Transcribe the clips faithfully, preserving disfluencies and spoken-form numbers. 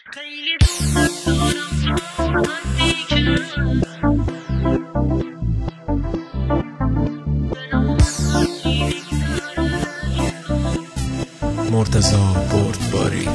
خیلی دوست دارم نزدیکم مرتضی بردباری.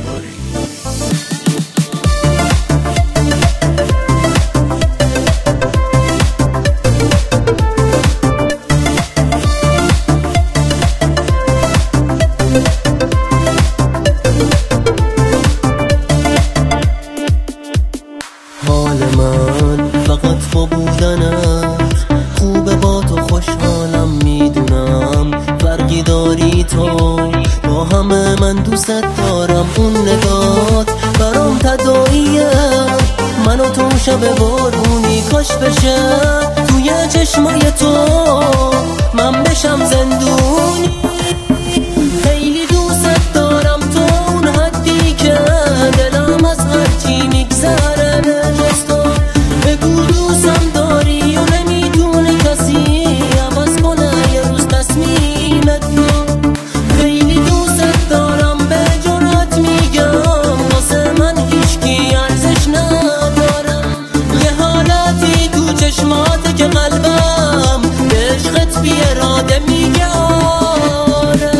حال من فقط با بودنت خوبه، با تو خوشحالم، میدونم فرقی داری تو با همه. من دوست دارم، اون نگات برام تداعیه، من و تو شب بارونی کاش بشه توی چشمای تو من بشم زندونی. خیلی دوست دارم تو، اون حدی که دلم از هرچی میگذره جز تو. بگو دوستم داری و نمیتونه کسی عوض کنه یه روز تصمیمت رو. خیلی دوست دارم، به جرات میگم واسه من هیچکی ارزش نداره. یه حالتی تو چشماته که قلبم به عشقت بی اراده میگه آره.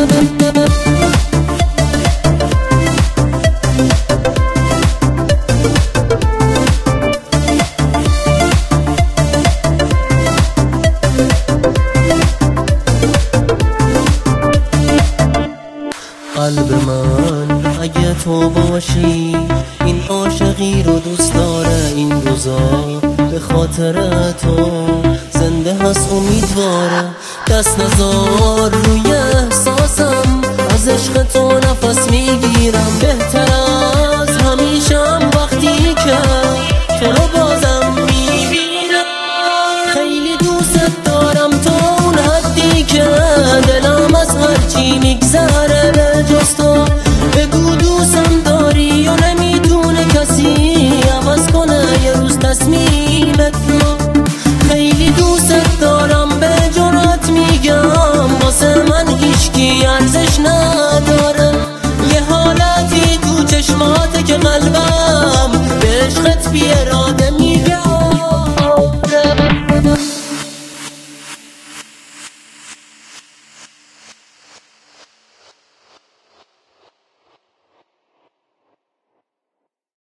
قلب من اگه تو باشی این عاشقی رو دوست داره، این روزا به خاطر تو زنده هست امیدواره. دست نزار روی احساسم، از عشق تو نفس میگیرم بهتر از همیشم وقتی که تو رو بازم میبینم. خیلی دوست دارم تو، اون حدی که دلم از هرچی میگذره جز تو. بگو